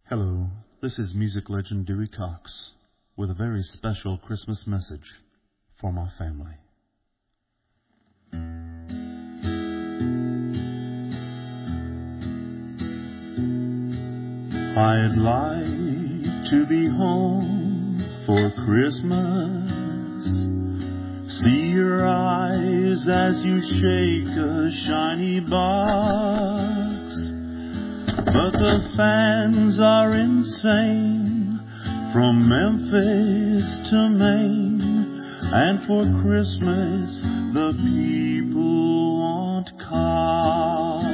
Hello, this is music legend Dewey Cox with a very special Christmas message for my family. I'd like to be home for Christmas. See your eyes as you shake a shiny box. But the fans are insane from Memphis to Maine, and for Christmas the people want Cox.